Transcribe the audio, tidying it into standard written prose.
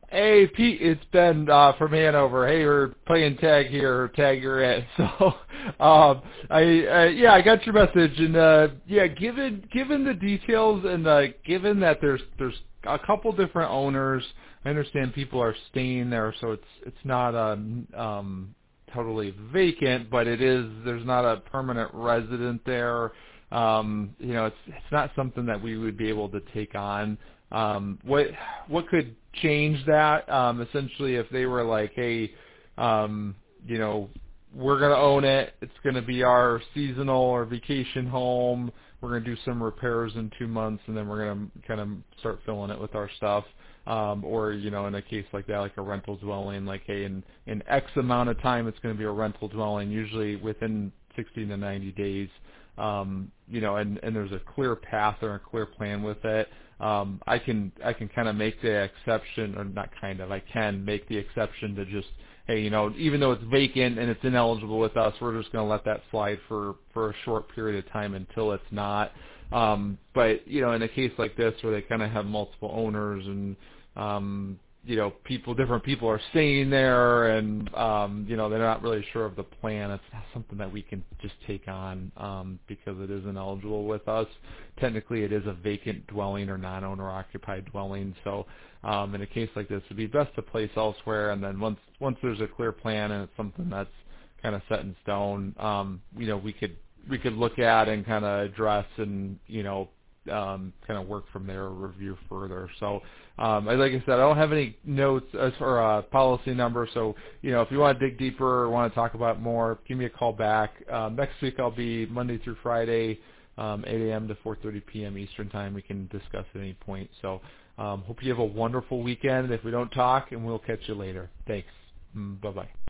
Hey Pete, it's Ben from Hanover. Hey, we're playing tag here, tag you're at. So, I got your message, and given the details, and given that there's a couple different owners, I understand people are staying there, so it's not totally vacant, but there's not a permanent resident there. It's not something that we would be able to take on. What could change that? Essentially, if they were like, hey, you know, we're going to own it. It's going to be our seasonal or vacation home. We're going to do some repairs in 2 months, and then we're going to kind of start filling it with our stuff. Or, in a case like that, like a rental dwelling, like, hey, in X amount of time, it's going to be a rental dwelling, usually within 60 to 90 days. And there's a clear path or a clear plan with it. I can kind of make the exception, or not kind of, I can make the exception to just, hey, even though it's vacant and it's ineligible with us, we're just going to let that slide for a short period of time until it's not. But in a case like this where they kind of have multiple owners and, different people are staying there and, they're not really sure of the plan. It's not something that we can just take on, because it is ineligible with us. Technically it is a vacant dwelling or non-owner occupied dwelling. So, in a case like this, it'd be best to place elsewhere. And then once there's a clear plan and it's something that's kind of set in stone, we could look at and kind of address and, kind of work from there or review further. So, like I said, I don't have any notes as for a policy number. So, if you want to dig deeper or want to talk about more, give me a call back. Next week I'll be Monday through Friday, 8 a.m. to 4:30 p.m. Eastern time. We can discuss at any point. So, hope you have a wonderful weekend. If we don't talk, and we'll catch you later. Thanks. Bye-bye.